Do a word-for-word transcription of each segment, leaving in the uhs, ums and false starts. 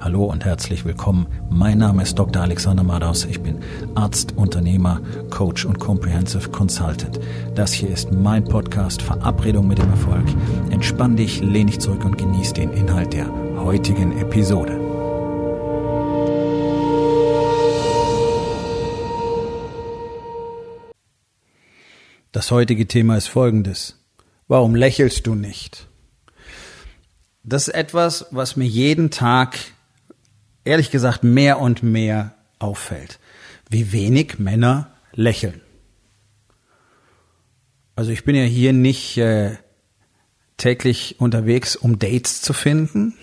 Hallo und herzlich willkommen. Mein Name ist Doktor Alexander Madaus. Ich bin Arzt, Unternehmer, Coach und Comprehensive Consultant. Das hier ist mein Podcast Verabredung mit dem Erfolg. Entspann dich, lehn dich zurück und genieß den Inhalt der heutigen Episode. Das heutige Thema ist folgendes. Warum lächelst du nicht? Das ist etwas, was mir jeden Tag, ehrlich gesagt, mehr und mehr auffällt. Wie wenig Männer lächeln. Also ich bin ja hier nicht äh, täglich unterwegs, um Dates zu finden.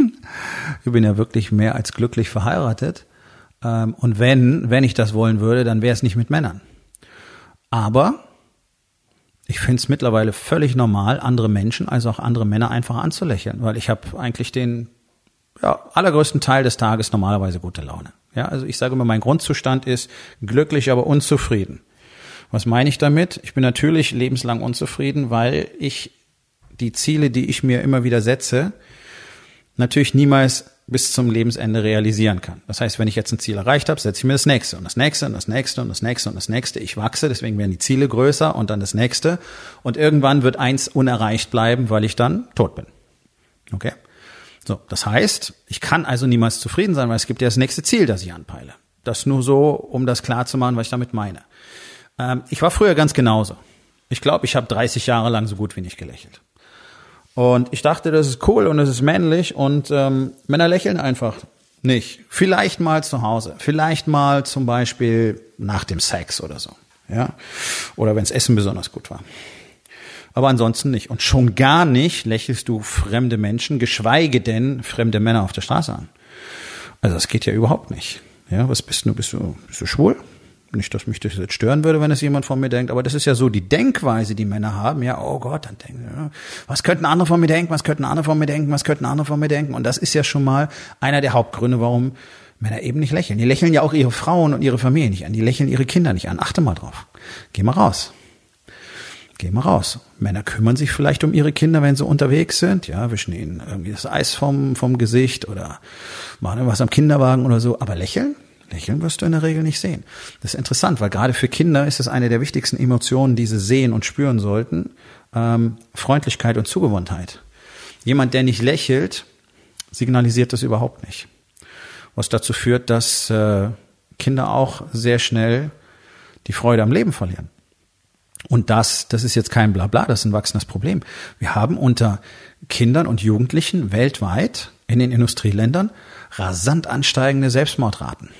Ich bin ja wirklich mehr als glücklich verheiratet. Ähm, und wenn, wenn ich das wollen würde, dann wäre es nicht mit Männern. Aber ich finde es mittlerweile völlig normal, andere Menschen, also auch andere Männer einfach anzulächeln, weil ich habe eigentlich den ja, allergrößten Teil des Tages normalerweise gute Laune. Ja, also ich sage immer, mein Grundzustand ist glücklich, aber unzufrieden. Was meine ich damit? Ich bin natürlich lebenslang unzufrieden, weil ich die Ziele, die ich mir immer wieder setze, natürlich niemals bis zum Lebensende realisieren kann. Das heißt, wenn ich jetzt ein Ziel erreicht habe, setze ich mir das nächste und das nächste und das nächste und das nächste und das nächste. Ich wachse, deswegen werden die Ziele größer und dann das nächste. Und irgendwann wird eins unerreicht bleiben, weil ich dann tot bin. Okay? So, das heißt, ich kann also niemals zufrieden sein, weil es gibt ja das nächste Ziel, das ich anpeile. Das nur so, um das klar zu machen, was ich damit meine. Ähm, ich war früher ganz genauso. Ich glaube, ich habe dreißig Jahre lang so gut wie nicht gelächelt. Und ich dachte, das ist cool und das ist männlich und ähm, Männer lächeln einfach nicht. Vielleicht mal zu Hause, vielleicht mal zum Beispiel nach dem Sex oder so, ja, oder wenn das Essen besonders gut war. Aber ansonsten nicht. Und schon gar nicht lächelst du fremde Menschen, geschweige denn fremde Männer auf der Straße an. Also das geht ja überhaupt nicht. Ja, was bist du? Bist du, bist du schwul? Nicht, dass mich das jetzt stören würde, wenn es jemand von mir denkt, aber das ist ja so die Denkweise, die Männer haben. Ja, oh Gott, dann denken, ja, was könnten andere von mir denken, was könnten andere von mir denken, was könnten andere von mir denken? Und das ist ja schon mal einer der Hauptgründe, warum Männer eben nicht lächeln. Die lächeln ja auch ihre Frauen und ihre Familie nicht an, die lächeln ihre Kinder nicht an. Achte mal drauf. Geh mal raus. Geh mal raus. Männer kümmern sich vielleicht um ihre Kinder, wenn sie unterwegs sind, ja, wischen ihnen irgendwie das Eis vom, vom Gesicht oder machen irgendwas am Kinderwagen oder so, aber lächeln? Lächeln wirst du in der Regel nicht sehen. Das ist interessant, weil gerade für Kinder ist es eine der wichtigsten Emotionen, die sie sehen und spüren sollten. Ähm, Freundlichkeit und Zugewandtheit. Jemand, der nicht lächelt, signalisiert das überhaupt nicht. Was dazu führt, dass äh, Kinder auch sehr schnell die Freude am Leben verlieren. Und das, das ist jetzt kein Blabla, das ist ein wachsendes Problem. Wir haben unter Kindern und Jugendlichen weltweit in den Industrieländern rasant ansteigende Selbstmordraten.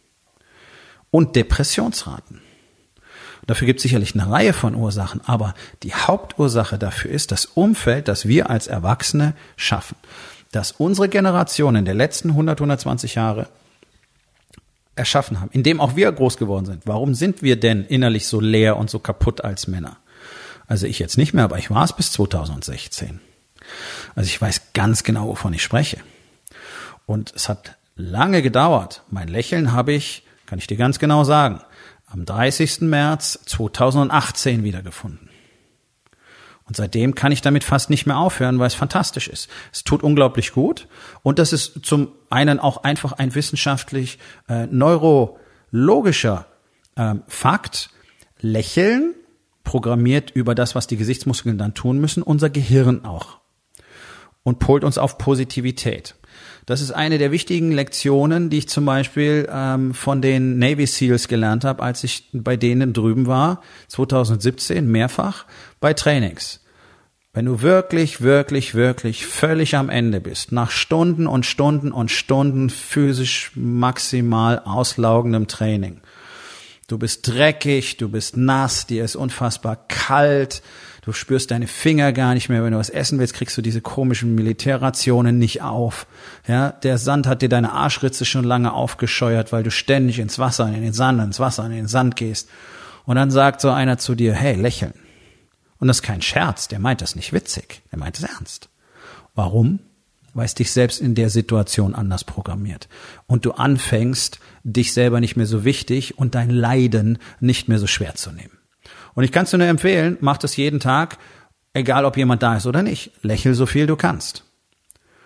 Und Depressionsraten. Dafür gibt es sicherlich eine Reihe von Ursachen, aber die Hauptursache dafür ist das Umfeld, das wir als Erwachsene schaffen. Dass unsere Generation in der letzten hundert, hundertzwanzig Jahre erschaffen haben, in dem auch wir groß geworden sind. Warum sind wir denn innerlich so leer und so kaputt als Männer? Also ich jetzt nicht mehr, aber ich war es bis zweitausendsechzehn. Also ich weiß ganz genau, wovon ich spreche. Und es hat lange gedauert. Mein Lächeln habe ich, kann ich dir ganz genau sagen, am dreißigsten März zweitausendachtzehn wiedergefunden. Und seitdem kann ich damit fast nicht mehr aufhören, weil es fantastisch ist. Es tut unglaublich gut. Und das ist zum einen auch einfach ein wissenschaftlich äh, neurologischer äh, Fakt. Lächeln programmiert über das, was die Gesichtsmuskeln dann tun müssen, unser Gehirn auch. Und polt uns auf Positivität. Das ist eine der wichtigen Lektionen, die ich zum Beispiel ähm, von den Navy Seals gelernt habe, als ich bei denen drüben war, zweitausendsiebzehn, mehrfach, bei Trainings. Wenn du wirklich, wirklich, wirklich völlig am Ende bist, nach Stunden und Stunden und Stunden physisch maximal auslaugendem Training, du bist dreckig, du bist nass, dir ist unfassbar kalt, du spürst deine Finger gar nicht mehr. Wenn du was essen willst, kriegst du diese komischen Militärrationen nicht auf. Ja, der Sand hat dir deine Arschritze schon lange aufgescheuert, weil du ständig ins Wasser, in den Sand, ins Wasser, in den Sand gehst. Und dann sagt so einer zu dir, hey, lächeln. Und das ist kein Scherz, der meint das nicht witzig, der meint es ernst. Warum? Weil es dich selbst in der Situation anders programmiert. Und du anfängst, dich selber nicht mehr so wichtig und dein Leiden nicht mehr so schwer zu nehmen. Und ich kann es dir nur empfehlen, mach das jeden Tag, egal ob jemand da ist oder nicht. Lächel so viel du kannst.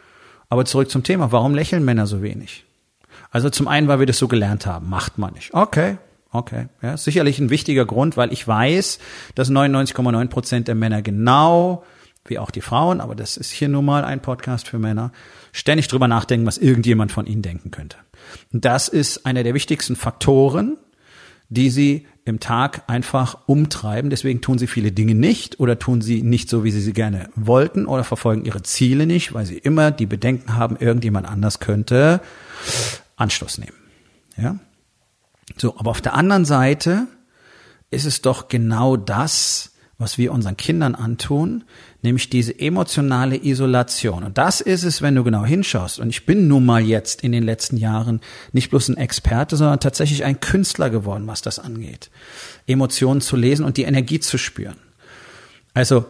Aber zurück zum Thema, warum lächeln Männer so wenig? Also zum einen, weil wir das so gelernt haben, macht man nicht. Okay, okay. Ja, sicherlich ein wichtiger Grund, weil ich weiß, dass neunundneunzig Komma neun Prozent der Männer genau, wie auch die Frauen, aber das ist hier nun mal ein Podcast für Männer, ständig drüber nachdenken, was irgendjemand von ihnen denken könnte. Und das ist einer der wichtigsten Faktoren, die sie im Tag einfach umtreiben. Deswegen tun sie viele Dinge nicht oder tun sie nicht so, wie sie sie gerne wollten oder verfolgen ihre Ziele nicht, weil sie immer die Bedenken haben, irgendjemand anders könnte Anstoß nehmen. Ja? So, aber auf der anderen Seite ist es doch genau das, was wir unseren Kindern antun, nämlich diese emotionale Isolation. Und das ist es, wenn du genau hinschaust. Und ich bin nun mal jetzt in den letzten Jahren nicht bloß ein Experte, sondern tatsächlich ein Künstler geworden, was das angeht. Emotionen zu lesen und die Energie zu spüren. Also,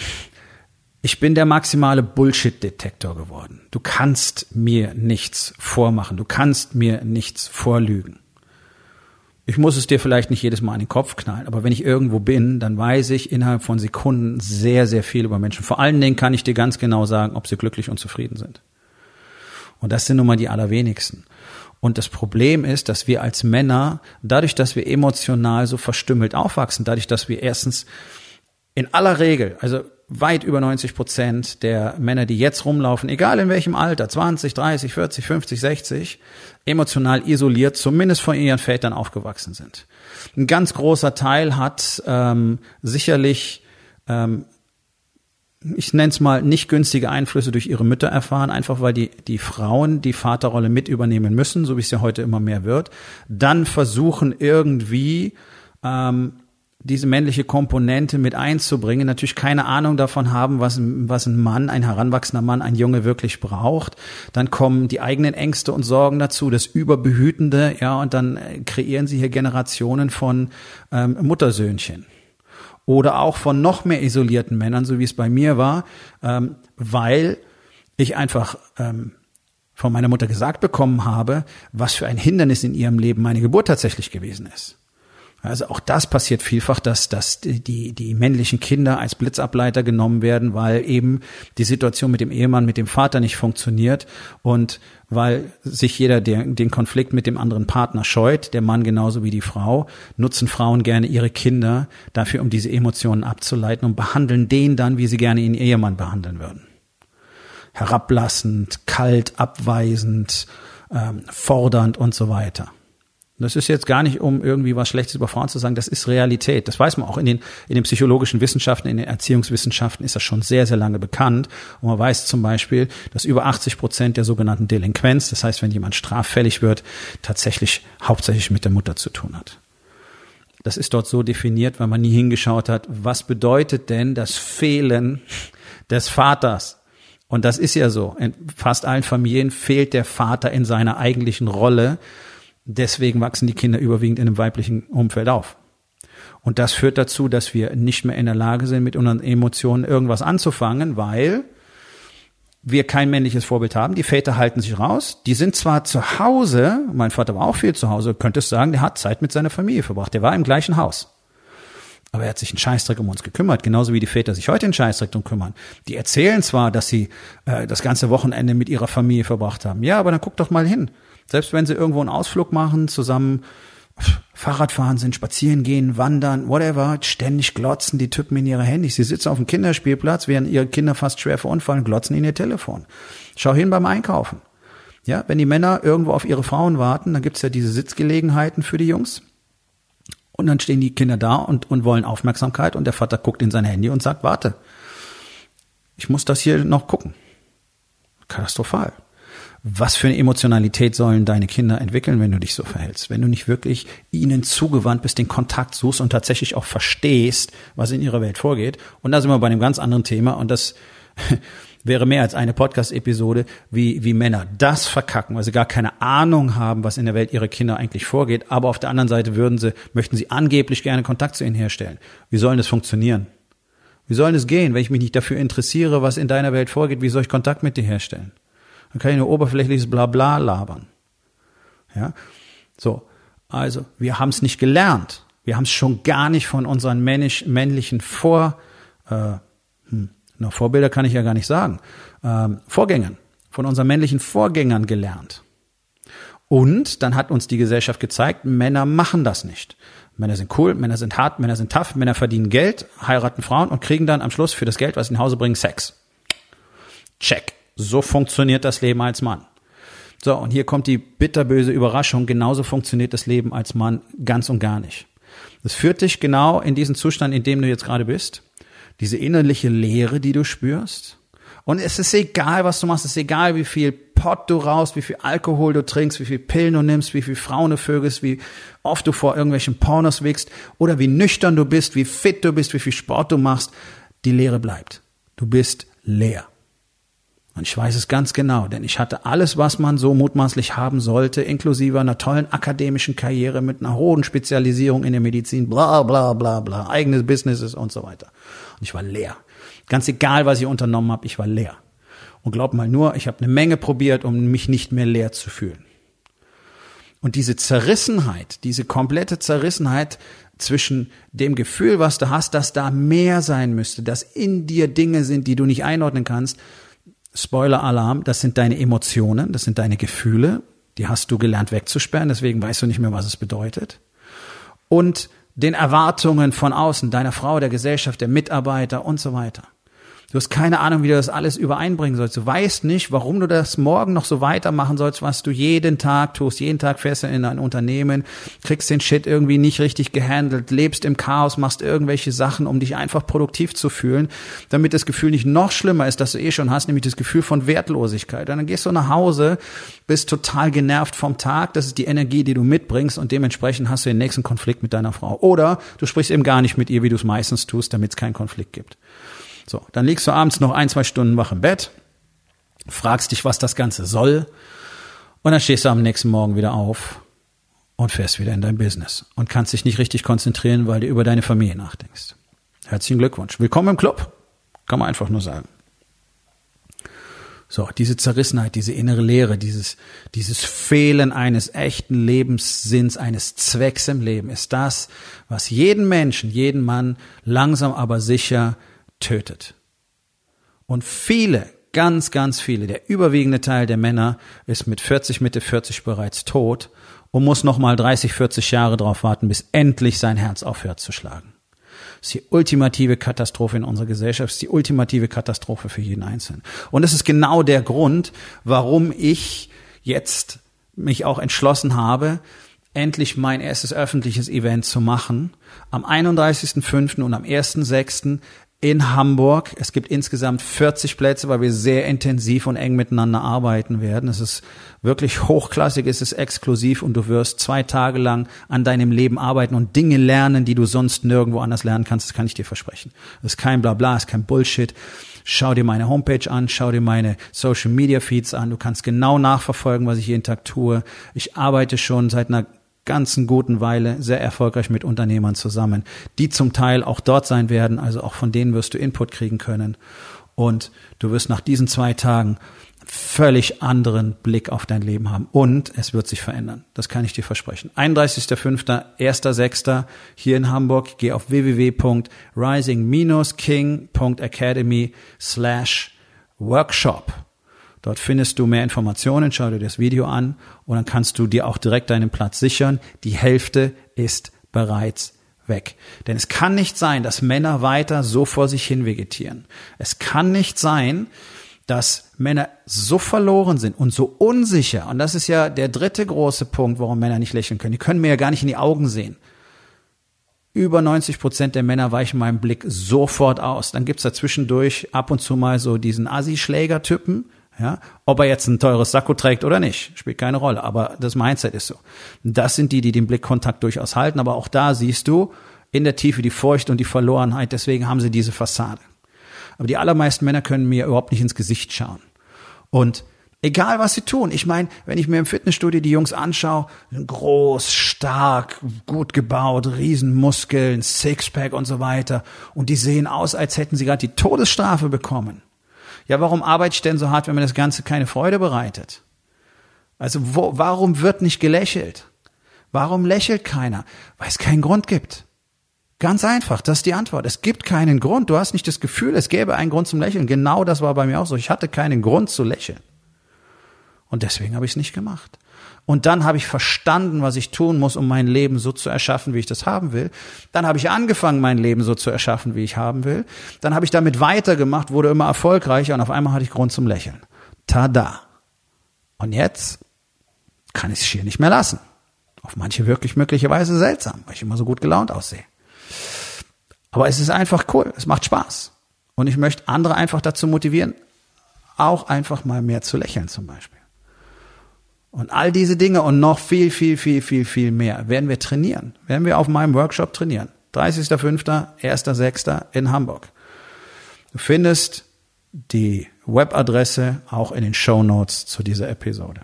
ich bin der maximale Bullshit-Detektor geworden. Du kannst mir nichts vormachen. Du kannst mir nichts vorlügen. Ich muss es dir vielleicht nicht jedes Mal in den Kopf knallen, aber wenn ich irgendwo bin, dann weiß ich innerhalb von Sekunden sehr, sehr viel über Menschen. Vor allen Dingen kann ich dir ganz genau sagen, ob sie glücklich und zufrieden sind. Und das sind nun mal die allerwenigsten. Und das Problem ist, dass wir als Männer, dadurch, dass wir emotional so verstümmelt aufwachsen, dadurch, dass wir erstens in aller Regel, also weit über neunzig Prozent der Männer, die jetzt rumlaufen, egal in welchem Alter, zwanzig, dreißig, vierzig, fünfzig, sechzig, emotional isoliert, zumindest von ihren Vätern aufgewachsen sind. Ein ganz großer Teil hat ähm, sicherlich, ähm, ich nenne es mal, nicht günstige Einflüsse durch ihre Mütter erfahren, einfach weil die, die Frauen die Vaterrolle mit übernehmen müssen, so wie es ja heute immer mehr wird, dann versuchen irgendwie ähm, diese männliche Komponente mit einzubringen, natürlich keine Ahnung davon haben, was, was ein Mann, ein heranwachsender Mann, ein Junge wirklich braucht. Dann kommen die eigenen Ängste und Sorgen dazu, das Überbehütende, ja, und dann kreieren sie hier Generationen von ähm, Muttersöhnchen. Oder auch von noch mehr isolierten Männern, so wie es bei mir war, ähm, weil ich einfach ähm, von meiner Mutter gesagt bekommen habe, was für ein Hindernis in ihrem Leben meine Geburt tatsächlich gewesen ist. Also auch das passiert vielfach, dass, dass die, die männlichen Kinder als Blitzableiter genommen werden, weil eben die Situation mit dem Ehemann, mit dem Vater nicht funktioniert und weil sich jeder den, den Konflikt mit dem anderen Partner scheut, der Mann genauso wie die Frau, nutzen Frauen gerne ihre Kinder dafür, um diese Emotionen abzuleiten und behandeln den dann, wie sie gerne ihren Ehemann behandeln würden. Herablassend, kalt, abweisend, ähm, fordernd und so weiter. Das ist jetzt gar nicht, um irgendwie was Schlechtes über Frauen zu sagen, das ist Realität. Das weiß man auch in den, in den psychologischen Wissenschaften, in den Erziehungswissenschaften ist das schon sehr, sehr lange bekannt. Und man weiß zum Beispiel, dass über achtzig Prozent der sogenannten Delinquenz, das heißt, wenn jemand straffällig wird, tatsächlich hauptsächlich mit der Mutter zu tun hat. Das ist dort so definiert, weil man nie hingeschaut hat, was bedeutet denn das Fehlen des Vaters? Und das ist ja so. In fast allen Familien fehlt der Vater in seiner eigentlichen Rolle. Deswegen wachsen die Kinder überwiegend in einem weiblichen Umfeld auf. Und das führt dazu, dass wir nicht mehr in der Lage sind, mit unseren Emotionen irgendwas anzufangen, weil wir kein männliches Vorbild haben. Die Väter halten sich raus. Die sind zwar zu Hause, mein Vater war auch viel zu Hause, könntest sagen, der hat Zeit mit seiner Familie verbracht. Der war im gleichen Haus. Aber er hat sich einen Scheißdreck um uns gekümmert, genauso wie die Väter sich heute einen Scheißdreck drum kümmern. Die erzählen zwar, dass sie äh, das ganze Wochenende mit ihrer Familie verbracht haben. Ja, aber dann guck doch mal hin. Selbst wenn sie irgendwo einen Ausflug machen, zusammen Fahrrad fahren sind, spazieren gehen, wandern, whatever, ständig glotzen die Typen in ihre Handys. Sie sitzen auf dem Kinderspielplatz, während ihre Kinder fast schwer verunfallen, glotzen in ihr Telefon. Schau hin beim Einkaufen. Ja, wenn die Männer irgendwo auf ihre Frauen warten, dann gibt's ja diese Sitzgelegenheiten für die Jungs. Und dann stehen die Kinder da und, und wollen Aufmerksamkeit und der Vater guckt in sein Handy und sagt, warte, ich muss das hier noch gucken. Katastrophal. Was für eine Emotionalität sollen deine Kinder entwickeln, wenn du dich so verhältst? Wenn du nicht wirklich ihnen zugewandt bist, den Kontakt suchst und tatsächlich auch verstehst, was in ihrer Welt vorgeht. Und da sind wir bei einem ganz anderen Thema und das wäre mehr als eine Podcast-Episode, wie, wie Männer das verkacken, weil sie gar keine Ahnung haben, was in der Welt ihrer Kinder eigentlich vorgeht. Aber auf der anderen Seite würden sie, möchten sie angeblich gerne Kontakt zu ihnen herstellen. Wie soll das funktionieren? Wie soll das gehen, wenn ich mich nicht dafür interessiere, was in deiner Welt vorgeht? Wie soll ich Kontakt mit dir herstellen? Dann kann ich nur oberflächliches Blabla labern. Ja, so. Also, wir haben es nicht gelernt. Wir haben es schon gar nicht von unseren männisch, männlichen Vor, äh, hm, na, Vorbilder kann ich ja gar nicht sagen, ähm, Vorgängern, von unseren männlichen Vorgängern gelernt. Und dann hat uns die Gesellschaft gezeigt, Männer machen das nicht. Männer sind cool, Männer sind hart, Männer sind tough, Männer verdienen Geld, heiraten Frauen und kriegen dann am Schluss für das Geld, was sie nach Hause bringen, Sex. Check. So funktioniert das Leben als Mann. So, und hier kommt die bitterböse Überraschung, genauso funktioniert das Leben als Mann ganz und gar nicht. Das führt dich genau in diesen Zustand, in dem du jetzt gerade bist. Diese innerliche Leere, die du spürst. Und es ist egal, was du machst, es ist egal, wie viel Pott du rauchst, wie viel Alkohol du trinkst, wie viel Pillen du nimmst, wie viel Frauen du vögelst, wie oft du vor irgendwelchen Pornos wickst oder wie nüchtern du bist, wie fit du bist, wie viel Sport du machst. Die Leere bleibt. Du bist leer. Und ich weiß es ganz genau, denn ich hatte alles, was man so mutmaßlich haben sollte, inklusive einer tollen akademischen Karriere mit einer hohen Spezialisierung in der Medizin, bla bla bla bla, eigenes Businesses und so weiter. Und ich war leer. Ganz egal, was ich unternommen habe, ich war leer. Und glaub mal nur, ich habe eine Menge probiert, um mich nicht mehr leer zu fühlen. Und diese Zerrissenheit, diese komplette Zerrissenheit zwischen dem Gefühl, was du hast, dass da mehr sein müsste, dass in dir Dinge sind, die du nicht einordnen kannst, Spoiler-Alarm, das sind deine Emotionen, das sind deine Gefühle, die hast du gelernt wegzusperren, deswegen weißt du nicht mehr, was es bedeutet. Und den Erwartungen von außen, deiner Frau, der Gesellschaft, der Mitarbeiter und so weiter. Du hast keine Ahnung, wie du das alles übereinbringen sollst. Du weißt nicht, warum du das morgen noch so weitermachen sollst, was du jeden Tag tust. Jeden Tag fährst du in ein Unternehmen, kriegst den Shit irgendwie nicht richtig gehandelt, lebst im Chaos, machst irgendwelche Sachen, um dich einfach produktiv zu fühlen, damit das Gefühl nicht noch schlimmer ist, das du eh schon hast, nämlich das Gefühl von Wertlosigkeit. Und dann gehst du nach Hause, bist total genervt vom Tag, das ist die Energie, die du mitbringst und dementsprechend hast du den nächsten Konflikt mit deiner Frau. Oder du sprichst eben gar nicht mit ihr, wie du es meistens tust, damit es keinen Konflikt gibt. So, dann liegst du abends noch ein, zwei Stunden wach im Bett, fragst dich, was das Ganze soll, und dann stehst du am nächsten Morgen wieder auf und fährst wieder in dein Business und kannst dich nicht richtig konzentrieren, weil du über deine Familie nachdenkst. Herzlichen Glückwunsch. Willkommen im Club, kann man einfach nur sagen. So, diese Zerrissenheit, diese innere Leere, dieses, dieses Fehlen eines echten Lebenssinns, eines Zwecks im Leben, ist das, was jeden Menschen, jeden Mann langsam aber sicher tötet. Und viele, ganz, ganz viele, der überwiegende Teil der Männer ist mit vierzig, Mitte vierzig bereits tot und muss nochmal dreißig, vierzig Jahre drauf warten, bis endlich sein Herz aufhört zu schlagen. Das ist die ultimative Katastrophe in unserer Gesellschaft, das ist die ultimative Katastrophe für jeden Einzelnen. Und es ist genau der Grund, warum ich jetzt mich auch entschlossen habe, endlich mein erstes öffentliches Event zu machen. Am einunddreißigsten fünften und am ersten sechsten in Hamburg. Es gibt insgesamt vierzig Plätze, weil wir sehr intensiv und eng miteinander arbeiten werden. Es ist wirklich hochklassig, es ist exklusiv und du wirst zwei Tage lang an deinem Leben arbeiten und Dinge lernen, die du sonst nirgendwo anders lernen kannst. Das kann ich dir versprechen. Das ist kein Blabla, das ist kein Bullshit. Schau dir meine Homepage an, schau dir meine Social Media Feeds an. Du kannst genau nachverfolgen, was ich jeden Tag tue. Ich arbeite schon seit einer ganzen guten Weile sehr erfolgreich mit Unternehmern zusammen, die zum Teil auch dort sein werden, also auch von denen wirst du Input kriegen können und du wirst nach diesen zwei Tagen völlig anderen Blick auf dein Leben haben und es wird sich verändern, das kann ich dir versprechen. einunddreißigster fünfter, erster sechster hier in Hamburg, geh auf w w w punkt rising dash king punkt academy slash workshop. Dort findest du mehr Informationen, schau dir das Video an und dann kannst du dir auch direkt deinen Platz sichern. Die Hälfte ist bereits weg. Denn es kann nicht sein, dass Männer weiter so vor sich hin vegetieren. Es kann nicht sein, dass Männer so verloren sind und so unsicher. Und das ist ja der dritte große Punkt, warum Männer nicht lächeln können. Die können mir ja gar nicht in die Augen sehen. Über neunzig Prozent der Männer weichen meinem Blick sofort aus. Dann gibt's da zwischendurch ab und zu mal so diesen Assi-Schläger-Typen. Ja, ob er jetzt ein teures Sakko trägt oder nicht, spielt keine Rolle, aber das Mindset ist so. Das sind die, die den Blickkontakt durchaus halten, aber auch da siehst du in der Tiefe die Furcht und die Verlorenheit, deswegen haben sie diese Fassade. Aber die allermeisten Männer können mir überhaupt nicht ins Gesicht schauen. Und egal, was sie tun, ich meine, wenn ich mir im Fitnessstudio die Jungs anschaue, groß, stark, gut gebaut, Riesenmuskeln, Sixpack und so weiter, und die sehen aus, als hätten sie gerade die Todesstrafe bekommen. Ja, warum arbeite ich denn so hart, wenn mir das Ganze keine Freude bereitet? Also wo, warum wird nicht gelächelt? Warum lächelt keiner? Weil es keinen Grund gibt. Ganz einfach, das ist die Antwort. Es gibt keinen Grund. Du hast nicht das Gefühl, es gäbe einen Grund zum Lächeln. Genau das war bei mir auch so. Ich hatte keinen Grund zu lächeln. Und deswegen habe ich es nicht gemacht. Und dann habe ich verstanden, was ich tun muss, um mein Leben so zu erschaffen, wie ich das haben will. Dann habe ich angefangen, mein Leben so zu erschaffen, wie ich haben will. Dann habe ich damit weitergemacht, wurde immer erfolgreicher und auf einmal hatte ich Grund zum Lächeln. Tada! Und jetzt kann ich es hier nicht mehr lassen. Auf manche wirklich möglicherweise seltsam, weil ich immer so gut gelaunt aussehe. Aber es ist einfach cool, es macht Spaß. Und ich möchte andere einfach dazu motivieren, auch einfach mal mehr zu lächeln zum Beispiel. Und all diese Dinge und noch viel, viel, viel, viel, viel mehr werden wir trainieren. Werden wir auf meinem Workshop trainieren. dreißigster fünfter, erster sechster in Hamburg. Du findest die Webadresse auch in den Shownotes zu dieser Episode.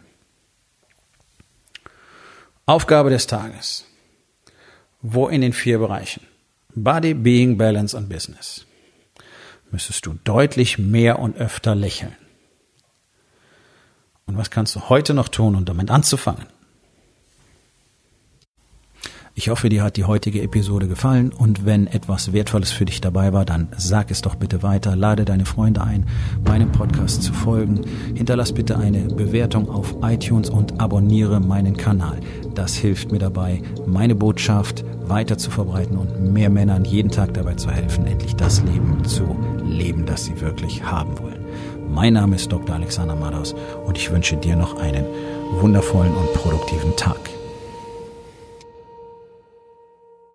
Aufgabe des Tages. Wo in den vier Bereichen? Body, Being, Balance und Business. Müsstest du deutlich mehr und öfter lächeln. Und was kannst du heute noch tun, um damit anzufangen? Ich hoffe, dir hat die heutige Episode gefallen und wenn etwas Wertvolles für dich dabei war, dann sag es doch bitte weiter, lade deine Freunde ein, meinem Podcast zu folgen, hinterlass bitte eine Bewertung auf iTunes und abonniere meinen Kanal. Das hilft mir dabei, meine Botschaft weiter zu verbreiten und mehr Männern jeden Tag dabei zu helfen, endlich das Leben zu leben, das sie wirklich haben wollen. Mein Name ist Doktor Alexander Madaus und ich wünsche dir noch einen wundervollen und produktiven Tag.